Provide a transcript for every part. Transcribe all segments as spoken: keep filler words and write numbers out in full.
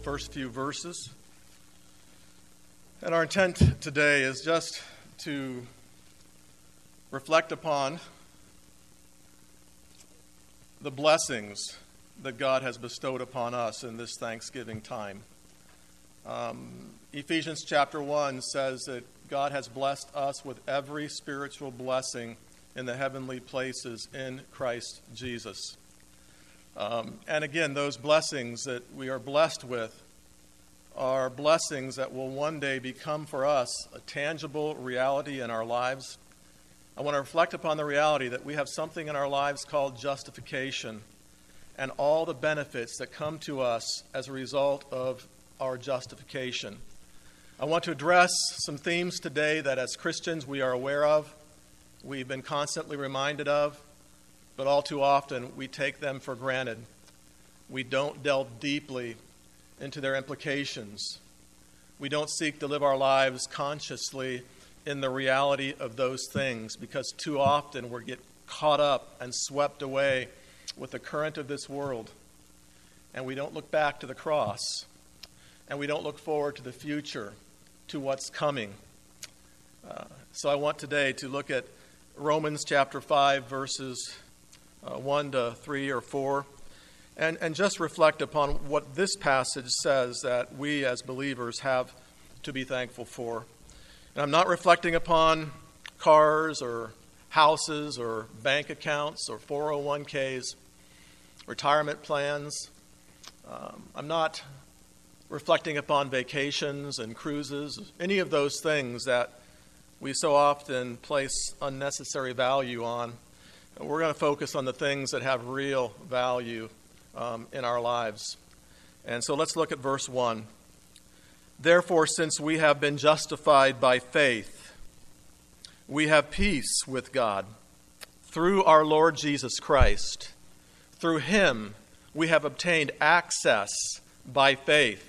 first few verses. And our intent today is just to reflect upon the blessings that God has bestowed upon us in this Thanksgiving time. Um, Ephesians chapter one says that God has blessed us with every spiritual blessing in the heavenly places in Christ Jesus. Um, and again, those blessings that we are blessed with are blessings that will one day become for us a tangible reality in our lives. I want to reflect upon the reality that we have something in our lives called justification and all the benefits that come to us as a result of our justification. I want to address some themes today that as Christians we are aware of, we've been constantly reminded of, but all too often we take them for granted. We don't delve deeply into their implications. We don't seek to live our lives consciously in the reality of those things because too often we get caught up and swept away with the current of this world. And we don't look back to the cross. And we don't look forward to the future, to what's coming. Uh, so I want today to look at Romans chapter five, verses uh, one to three or four, and, and just reflect upon what this passage says that we as believers have to be thankful for. And I'm not reflecting upon cars or houses or bank accounts or four oh one k's, retirement plans. Um, I'm not reflecting upon vacations and cruises, any of those things that we so often place unnecessary value on. We're going to focus on the things that have real value um, in our lives. And so let's look at verse one. Therefore, since we have been justified by faith, we have peace with God through our Lord Jesus Christ. Through him, we have obtained access by faith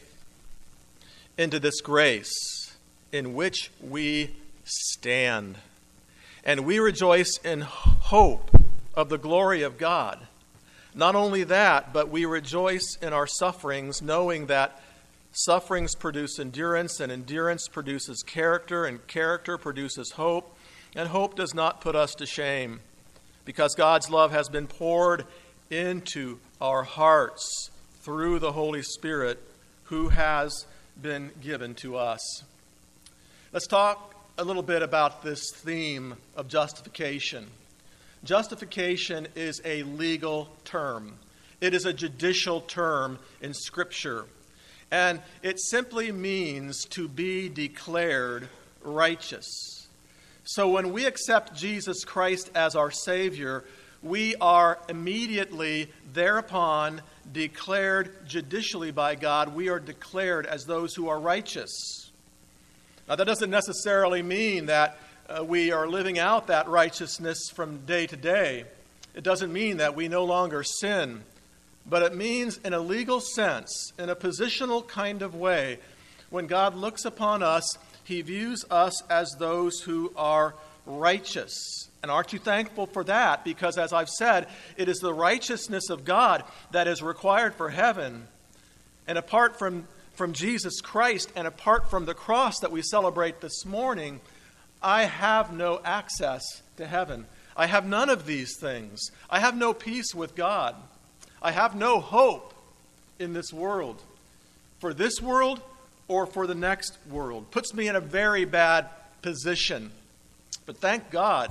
into this grace in which we stand. And we rejoice in hope of the glory of God. Not only that, but we rejoice in our sufferings, knowing that sufferings produce endurance, and endurance produces character, and character produces hope. And hope does not put us to shame, because God's love has been poured into our hearts through the Holy Spirit who has been given to us. Let's talk a little bit about this theme of justification. Justification is a legal term. It is a judicial term in Scripture. And it simply means to be declared righteous. So when we accept Jesus Christ as our Savior, we are immediately thereupon declared judicially by God. We are declared as those who are righteous. Now, that doesn't necessarily mean that uh, we are living out that righteousness from day to day. It doesn't mean that we no longer sin. But it means in a legal sense, in a positional kind of way, when God looks upon us, he views us as those who are righteous. And aren't you thankful for that? Because as I've said, it is the righteousness of God that is required for heaven. And apart from, from Jesus Christ and apart from the cross that we celebrate this morning, I have no access to heaven. I have none of these things. I have no peace with God. I have no hope in this world, for this world or for the next world. Puts me in a very bad position. But thank God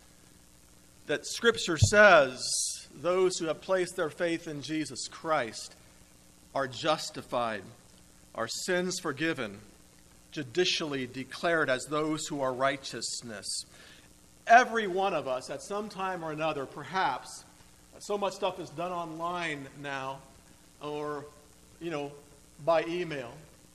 that Scripture says those who have placed their faith in Jesus Christ are justified, our sins forgiven, judicially declared as those who are righteousness. Every one of us at some time or another, perhaps, so much stuff is done online now, or, you know, by email.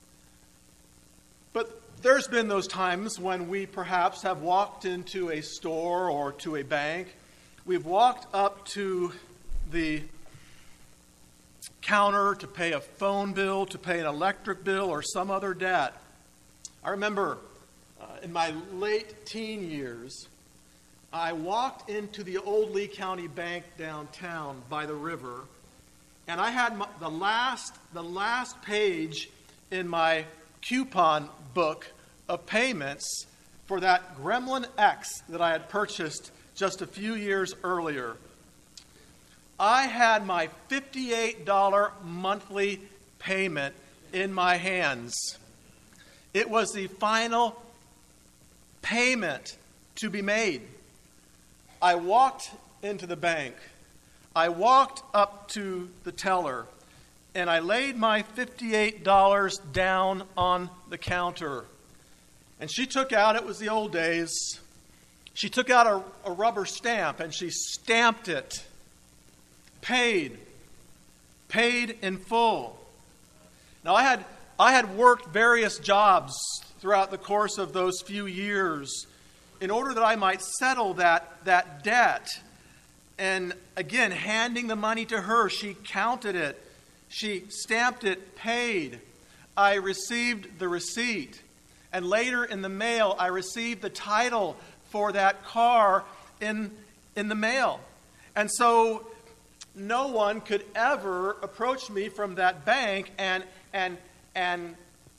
But there's been those times when we perhaps have walked into a store or to a bank. We've walked up to the counter to pay a phone bill, to pay an electric bill, or some other debt. I remember uh, in my late teen years, I walked into the old Lee County Bank downtown by the river, and I had my, the last the last page in my coupon book of payments for that Gremlin X that I had purchased just a few years earlier. I had my fifty-eight dollars monthly payment in my hands. It was the final payment to be made. I walked into the bank. I walked up to the teller, and I laid my fifty-eight dollars down on the counter. And she took out, it was the old days, she took out a, a rubber stamp and she stamped it. Paid. Paid in full. Now I had I had worked various jobs throughout the course of those few years in order that I might settle that, that debt. And again, handing the money to her, she counted it. She stamped it, paid. I received the receipt. And later in the mail, I received the title for that car in, in the mail. And so no one could ever approach me from that bank and and and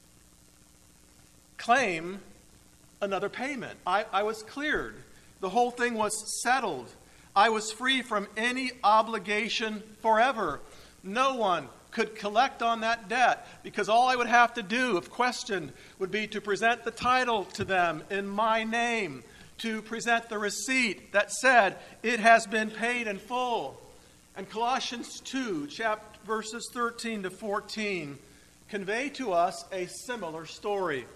claim another payment. I, I was cleared. The whole thing was settled. I was free from any obligation forever. No one could collect on that debt because all I would have to do, if questioned, would be to present the title to them in my name, to present the receipt that said it has been paid in full. And Colossians two, chapter, verses thirteen to fourteen, convey to us a similar story.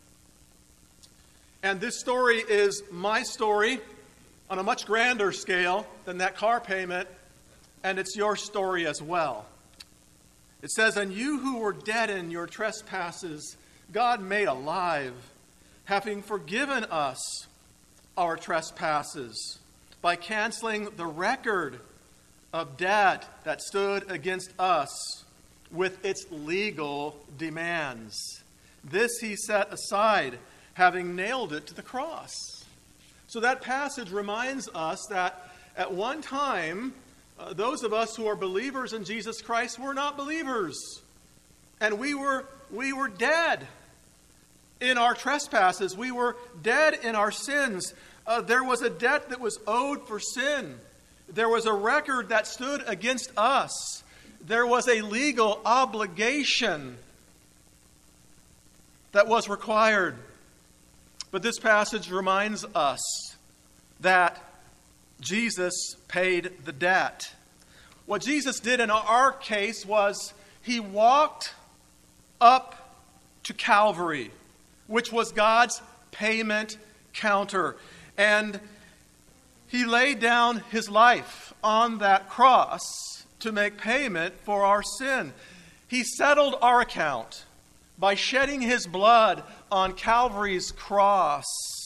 And this story is my story on a much grander scale than that car payment, and it's your story as well. It says, "And you who were dead in your trespasses, God made alive, having forgiven us our trespasses by canceling the record of debt that stood against us with its legal demands. This he set aside, having nailed it to the cross." So that passage reminds us that at one time, uh, those of us who are believers in Jesus Christ were not believers. And we were, we were dead in our trespasses. We were dead in our sins. Uh, there was a debt that was owed for sin. There was a record that stood against us. There was a legal obligation that was required. But this passage reminds us that Jesus paid the debt. What Jesus did in our case was he walked up to Calvary, which was God's payment counter. And he laid down his life on that cross to make payment for our sin. He settled our account by shedding his blood on Calvary's cross.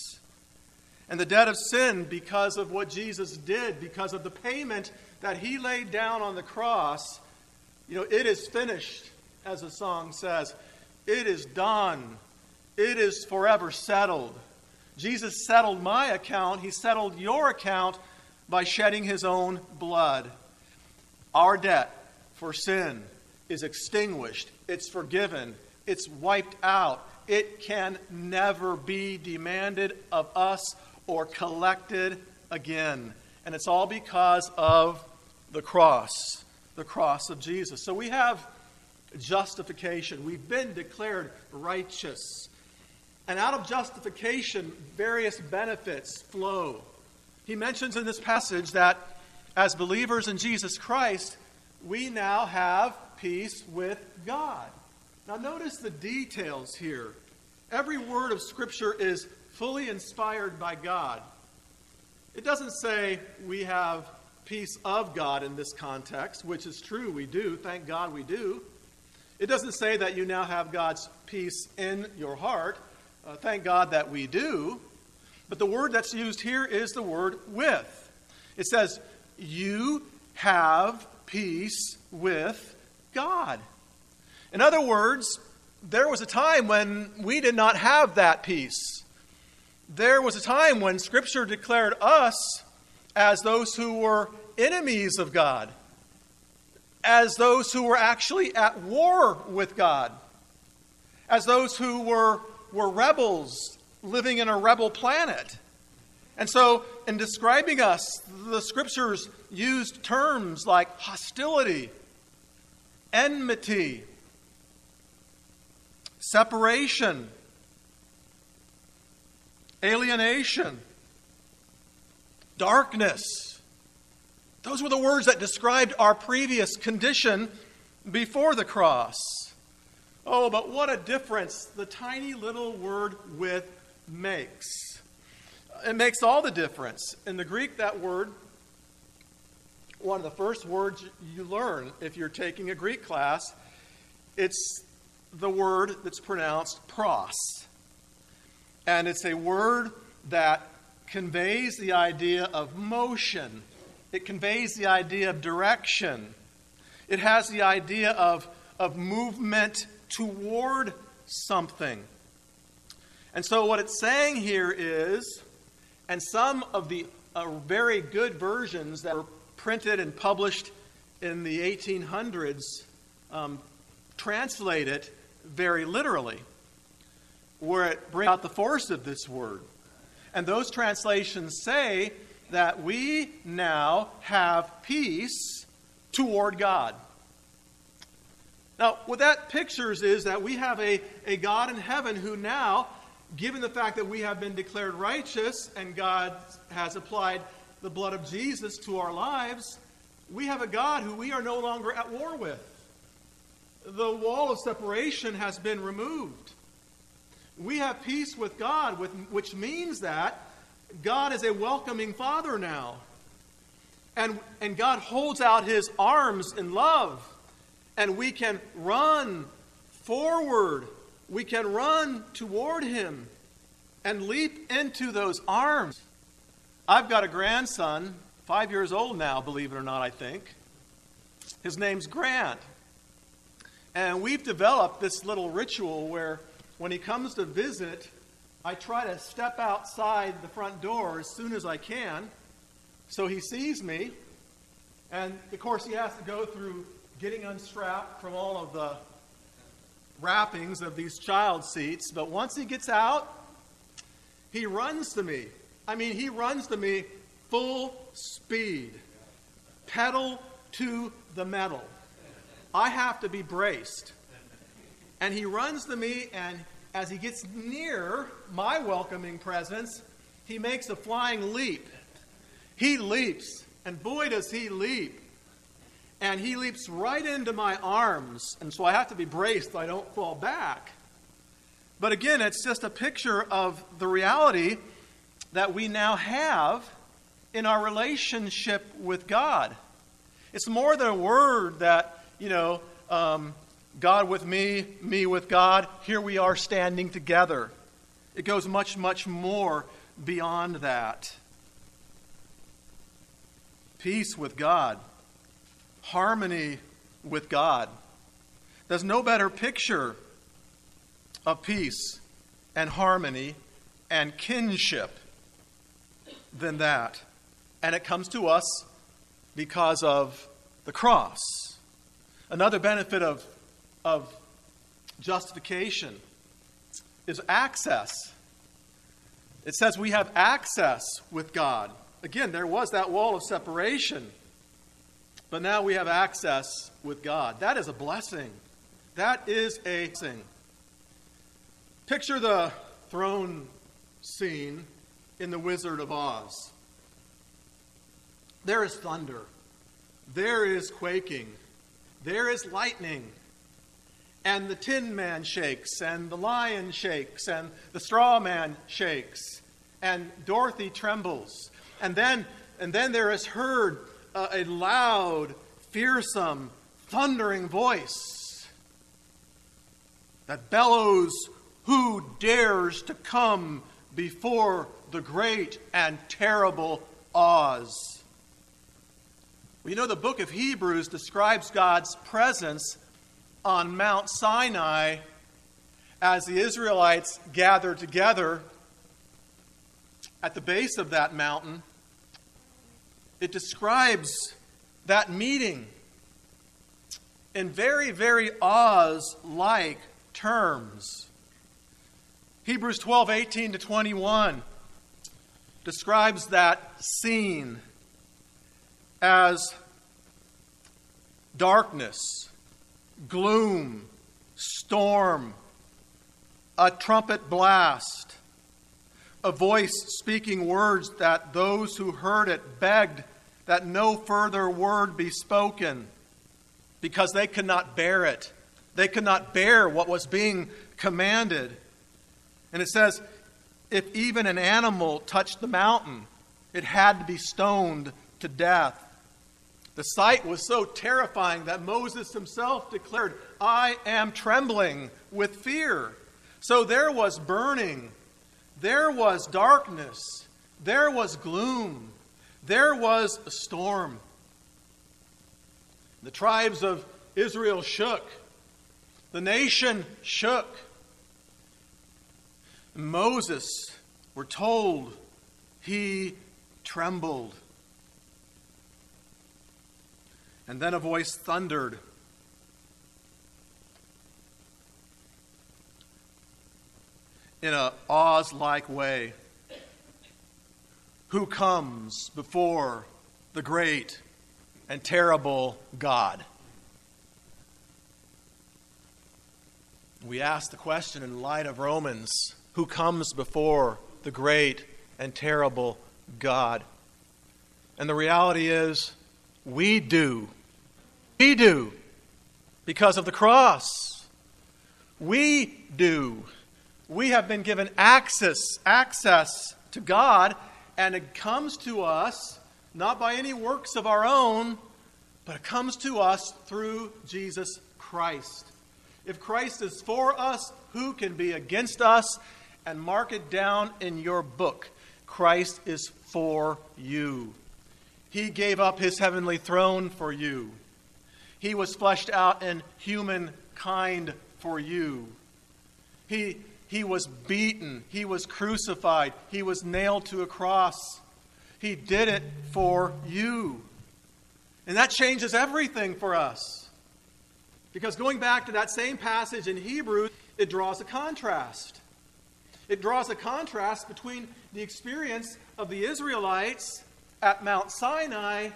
And the debt of sin, because of what Jesus did, because of the payment that he laid down on the cross, you know, it is finished, as the song says. It is done. It is forever settled. Jesus settled my account. He settled your account by shedding his own blood. Our debt for sin is extinguished. It's forgiven. It's wiped out. It can never be demanded of us or collected again. And it's all because of the cross, the cross of Jesus. So we have justification. We've been declared righteous. And out of justification, various benefits flow. He mentions in this passage that as believers in Jesus Christ, we now have peace with God. Now notice the details here. Every word of Scripture is fully inspired by God. It doesn't say we have peace of God in this context, which is true, we do. Thank God we do. It doesn't say that you now have God's peace in your heart. Uh, thank God that we do. But the word that's used here is the word with. It says, you have peace with God. In other words, there was a time when we did not have that peace. There was a time when Scripture declared us as those who were enemies of God. as those who were actually at war with God, as those who were, were rebels living in a rebel planet. And so, in describing us, the Scriptures used terms like hostility, enmity, separation, alienation, darkness. Those were the words that described our previous condition before the cross. Oh, but what a difference the tiny little word "with" makes. It makes all the difference. In the Greek, that word, one of the first words you learn if you're taking a Greek class, it's the word that's pronounced pros. And it's a word that conveys the idea of motion. It conveys the idea of direction. It has the idea of, of movement toward something. And so what it's saying here is, and some of the uh, very good versions that were printed and published in the eighteen hundreds um, translate it very literally, where it brings out the force of this word. And those translations say that we now have peace toward God. Now, what that pictures is that we have a, a God in heaven who now, given the fact that we have been declared righteous and God has applied the blood of Jesus to our lives, we have a God who we are no longer at war with. The wall of separation has been removed. We have peace with God, which means that God is a welcoming Father now. And, and God holds out His arms in love. And we can run forward. We can run toward Him and leap into those arms. I've got a grandson, five years old now, believe it or not, I think. His name's Grant. And we've developed this little ritual where when he comes to visit, I try to step outside the front door as soon as I can so he sees me. And, of course, he has to go through getting unstrapped from all of the wrappings of these child seats. But once he gets out, he runs to me. I mean, he runs to me full speed, pedal to the metal. I have to be braced. And he runs to me, and as he gets near my welcoming presence, he makes a flying leap. He leaps, and boy does he leap. And he leaps right into my arms, and so I have to be braced so I don't fall back. But again, it's just a picture of the reality that we now have in our relationship with God. It's more than a word that, you know, um, God with me, me with God, here we are standing together. It goes much, much more beyond that. Peace with God. Harmony with God. There's no better picture of peace and harmony and kinship than that. And it comes to us because of the cross. Another benefit of, of justification is access. It says we have access with God. Again, there was that wall of separation. But now we have access with God. That is a blessing. That is a blessing. Picture the throne scene in The Wizard of Oz. There is thunder. There is quaking. There is lightning. And the Tin Man shakes, and the lion shakes, and the straw man shakes, and Dorothy trembles. And then, and then there is heard uh, a loud, fearsome, thundering voice that bellows, "Who dares to come before the great and terrible Oz?" Well, you know, the book of Hebrews describes God's presence on Mount Sinai as the Israelites gathered together at the base of that mountain. It describes that meeting. in very, very Oz-like terms. Hebrews twelve, eighteen to twenty-one describes that scene as darkness, gloom, storm, a trumpet blast, a voice speaking words that those who heard it begged that no further word be spoken because they could not bear it. They could not bear what was being commanded. And it says, if even an animal touched the mountain, it had to be stoned to death. The sight was so terrifying that Moses himself declared, I am trembling with fear. So there was burning, there was darkness, there was gloom, there was a storm. The tribes of Israel shook. The nation shook. Moses, we're told, he trembled. And then a voice thundered. In a Oz-like way. Who comes before the great and terrible God? We ask the question in light of Romans, who comes before the great and terrible God? And the reality is, we do. We do. Because of the cross. We do. We have been given access, access to God, and it comes to us not by any works of our own, but it comes to us through Jesus Christ. If Christ is for us, who can be against us? And mark it down in your book. Christ is for you. He gave up his heavenly throne for you. He was fleshed out in humankind for you. He, he was beaten. He was crucified. He was nailed to a cross. He did it for you. And that changes everything for us. Because going back to that same passage in Hebrews, it draws a contrast. It draws a contrast between the experience of the Israelites at Mount Sinai,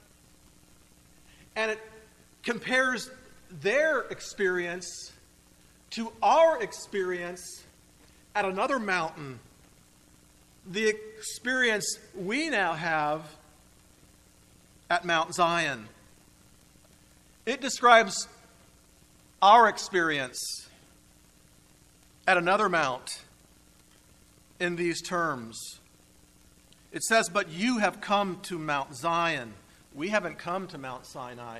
and it compares their experience to our experience at another mountain. The experience we now have at Mount Zion. It describes our experience at another mount in these terms. It says, but you have come to Mount Zion. We haven't come to Mount Sinai.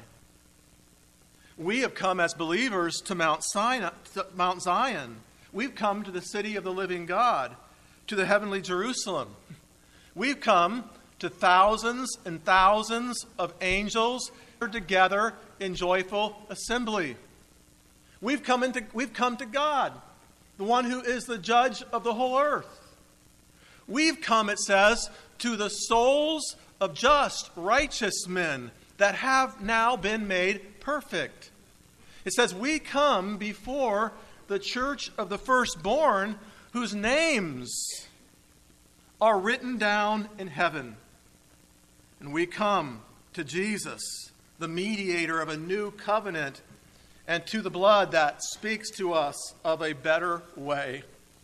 We have come as believers to Mount Sinai, to Mount Zion. We've come to the city of the living God, to the heavenly Jerusalem. We've come to thousands and thousands of angels together in joyful assembly. We've come into, we've come to God, the one who is the judge of the whole earth. We've come, it says, to the souls of just, righteous men that have now been made perfect. It says, we come before the church of the firstborn whose names are written down in heaven. And we come to Jesus, the mediator of a new covenant, and to the blood that speaks to us of a better way.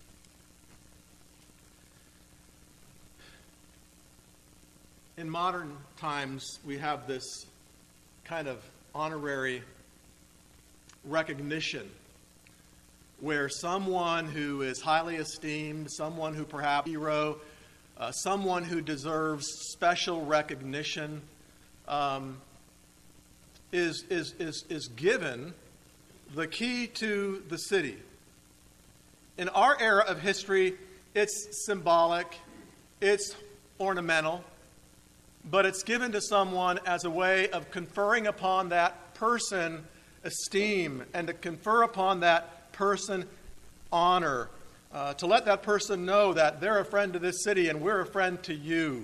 In modern times, we have this kind of honorary recognition where someone who is highly esteemed, someone who perhaps a hero, uh, someone who deserves special recognition, um, is, is, is, is given the key to the city. In our era of history, it's symbolic, it's ornamental, but it's given to someone as a way of conferring upon that person esteem and to confer upon that person honor, uh, to let that person know that they're a friend to this city and we're a friend to you.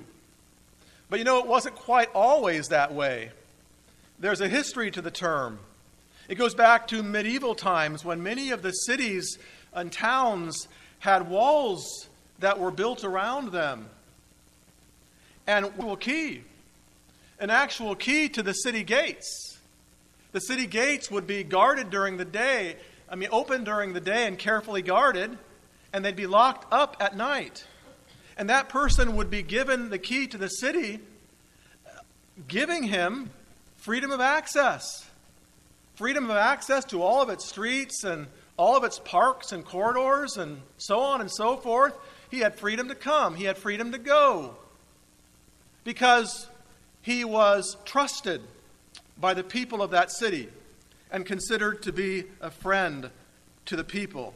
But you know, it wasn't quite always that way. There's a history to the term. It goes back to medieval times when many of the cities and towns had walls that were built around them. And an actual key, an actual key to the city gates. The city gates would be guarded during the day, I mean open during the day and carefully guarded, and they'd be locked up at night. And that person would be given the key to the city, giving him freedom of access. Freedom of access to all of its streets and all of its parks and corridors and so on and so forth. He had freedom to come. He had freedom to go. Because he was trusted by the people of that city and considered to be a friend to the people.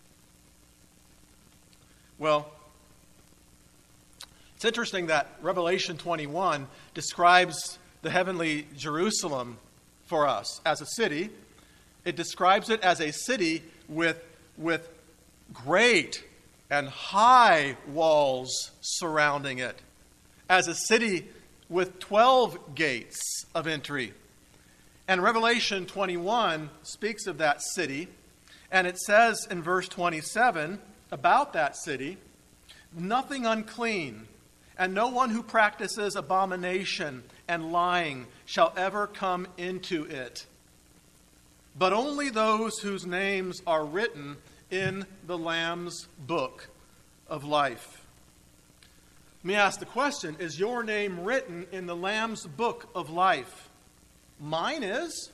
Well, it's interesting that Revelation twenty-one describes the heavenly Jerusalem for us as a city. It describes it as a city with, with great and high walls surrounding it, as a city with twelve gates of entry. And Revelation twenty-one speaks of that city, and it says in verse twenty-seven about that city, nothing unclean, and no one who practices abomination and lying shall ever come into it, but only those whose names are written in the Lamb's book of life. Let me ask the question, is your name written in the Lamb's book of life? Mine is.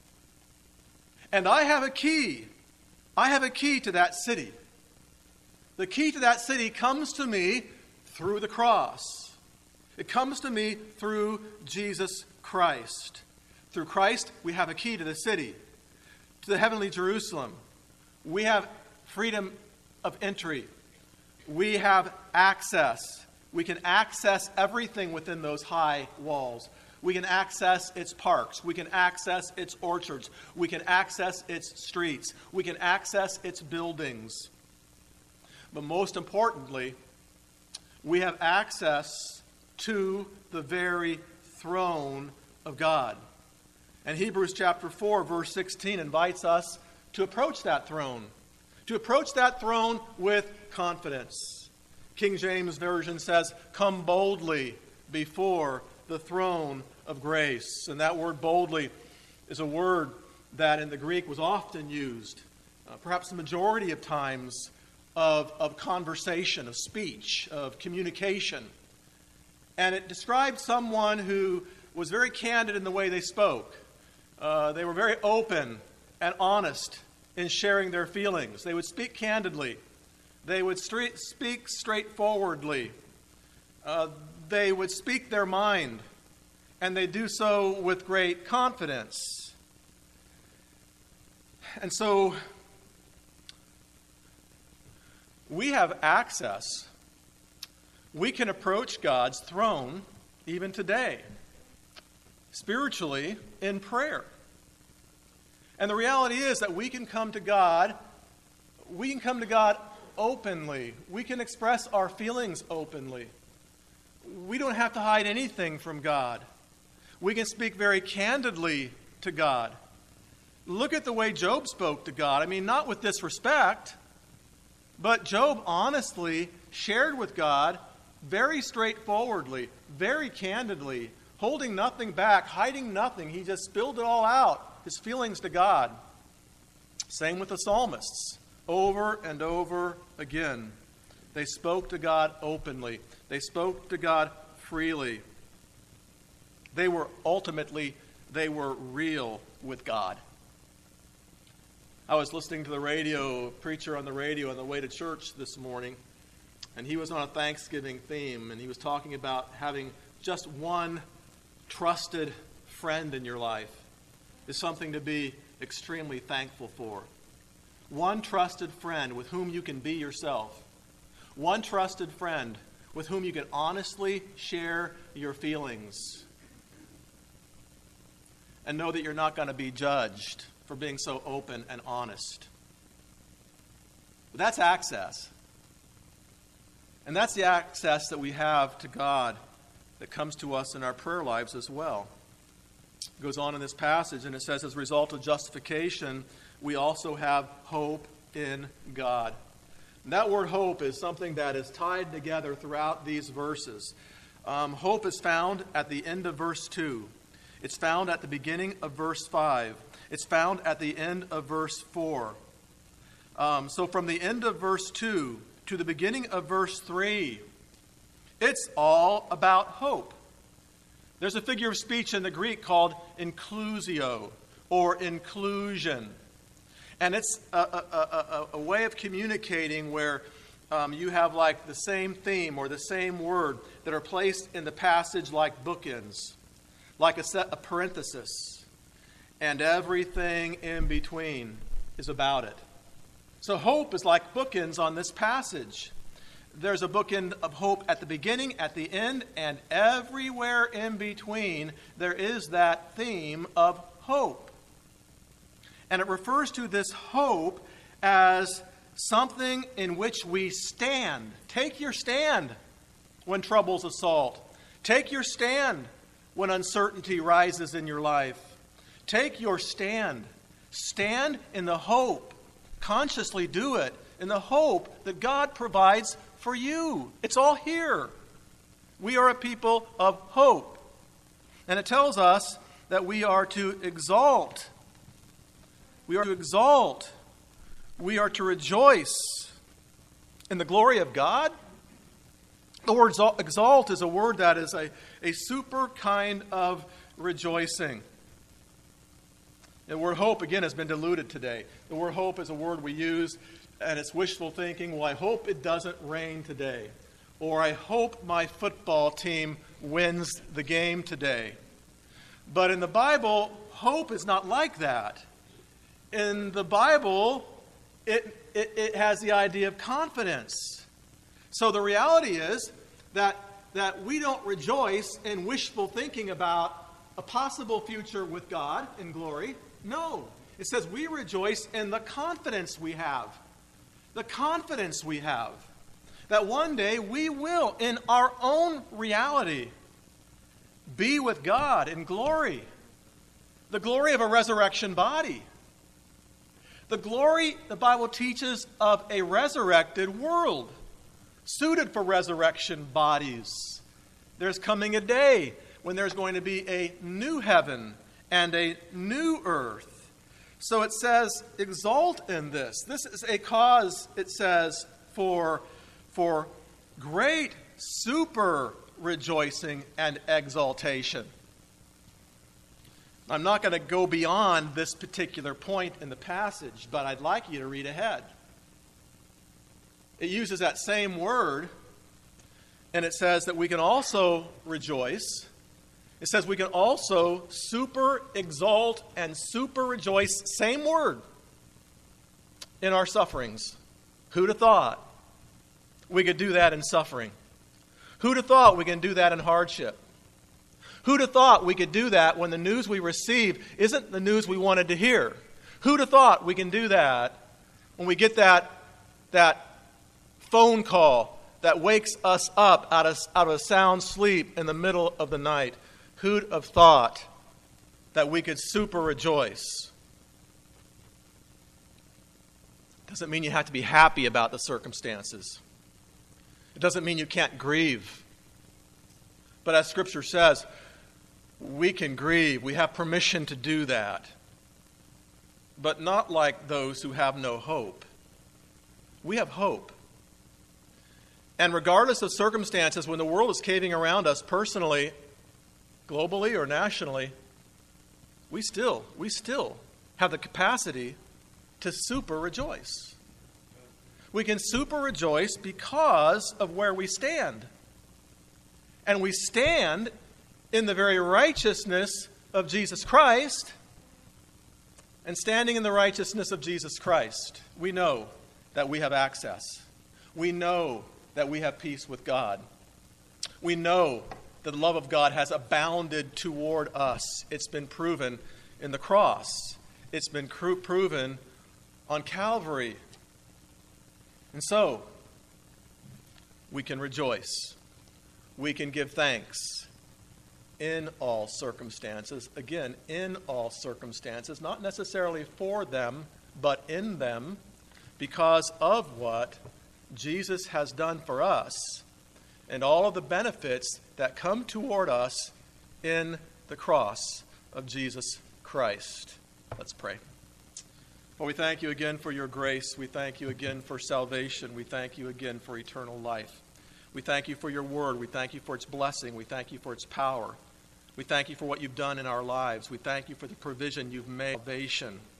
And I have a key. I have a key to that city. The key to that city comes to me through the cross. It comes to me through Jesus Christ. Through Christ, we have a key to the city, to the heavenly Jerusalem. We have freedom of entry. We have access. We can access everything within those high walls. We can access its parks. We can access its orchards. We can access its streets. We can access its buildings. But most importantly, we have access to the very throne of God. And Hebrews chapter four, verse sixteen invites us to approach that throne. To approach that throne with confidence. King James Version says, come boldly before the throne of grace. And that word boldly is a word that in the Greek was often used, uh, perhaps the majority of times, of, of conversation, of speech, of communication. And it described someone who was very candid in the way they spoke. Uh, they were very open and honest in sharing their feelings. They would speak candidly. They would straight, speak straightforwardly. Uh, they would speak their mind, and they do so with great confidence. And so we have access. We can approach God's throne even today, spiritually, in prayer. And the reality is that we can come to God, we can come to God openly. We can express our feelings openly. We don't have to hide anything from God. We can speak very candidly to God. Look at the way Job spoke to God. I mean, not with disrespect, but Job honestly shared with God very straightforwardly, very candidly, holding nothing back, hiding nothing. He just spilled it all out, his feelings to God. Same with the psalmists, over and over again. They spoke to God openly. They spoke to God freely. They were ultimately, they were real with God. I was listening to the radio, a preacher on the radio on the way to church this morning, and he was on a Thanksgiving theme, and he was talking about having just one trusted friend in your life is something to be extremely thankful for. One trusted friend with whom you can be yourself. One trusted friend with whom you can honestly share your feelings and know that you're not going to be judged for being so open and honest. But that's access. And that's the access that we have to God that comes to us in our prayer lives as well. It goes on in this passage, and it says, as a result of justification, we also have hope in God. And that word hope is something that is tied together throughout these verses. Um, hope is found at the end of verse two. It's found at the beginning of verse five. It's found at the end of verse four. Um, so from the end of verse two to the beginning of verse three, it's all about hope. There's a figure of speech in the Greek called inclusio, or inclusion. And it's a, a, a, a way of communicating where um, you have like the same theme or the same word that are placed in the passage like bookends, like a set of parenthesis, and everything in between is about it. So hope is like bookends on this passage. There's a bookend of hope at the beginning, at the end, and everywhere in between there is that theme of hope. And it refers to this hope as something in which we stand. Take your stand when troubles assault. Take your stand when uncertainty rises in your life. Take your stand. Stand in the hope. Consciously do it in the hope that God provides for you. It's all here. We are a people of hope. And it tells us that we are to exalt. We are to exalt. We are to rejoice in the glory of God. The word exalt is a word that is a, a super kind of rejoicing. The word hope, again, has been diluted today. The word hope is a word we use, and it's wishful thinking. Well, I hope it doesn't rain today. Or I hope my football team wins the game today. But in the Bible, hope is not like that. In the Bible, it, it, it has the idea of confidence. So the reality is that, that we don't rejoice in wishful thinking about a possible future with God in glory. No. It says we rejoice in the confidence we have. The confidence we have that one day we will, in our own reality, be with God in glory. The glory of a resurrection body. The glory, the Bible teaches, of a resurrected world, suited for resurrection bodies. There's coming a day when there's going to be a new heaven and a new earth. So it says, exalt in this. This is a cause, it says, for, for great super rejoicing and exaltation. I'm not going to go beyond this particular point in the passage, but I'd like you to read ahead. It uses that same word, and it says that we can also rejoice. It says we can also super exalt and super rejoice, same word, in our sufferings. Who'd have thought we could do that in suffering? Who'd have thought we can do that in hardship? Who'd have thought we could do that when the news we receive isn't the news we wanted to hear? Who'd have thought we can do that when we get that, that phone call that wakes us up out of, out of a sound sleep in the middle of the night? Who'd have thought that we could super rejoice? Doesn't mean you have to be happy about the circumstances. It doesn't mean you can't grieve. But as Scripture says, we can grieve. We have permission to do that. But not like those who have no hope. We have hope. And regardless of circumstances, when the world is caving around us personally, globally or nationally, we still, we still have the capacity to super rejoice. We can super rejoice because of where we stand. And we stand in the very righteousness of Jesus Christ. And standing in the righteousness of Jesus Christ, we know that we have access. We know that we have peace with God. We know that the love of God has abounded toward us. It's been proven in the cross. It's been cr- proven on Calvary. And so, we can rejoice. We can give thanks. in all circumstances. Again, in all circumstances, not necessarily for them, but in them, because of what Jesus has done for us and all of the benefits that come toward us in the cross of Jesus Christ. Let's pray. Well, we thank you again for your grace. We thank you again for salvation. We thank you again for eternal life. We thank you for your word. We thank you for its blessing. We thank you for its power. We thank you for what you've done in our lives. We thank you for the provision you've made, salvation,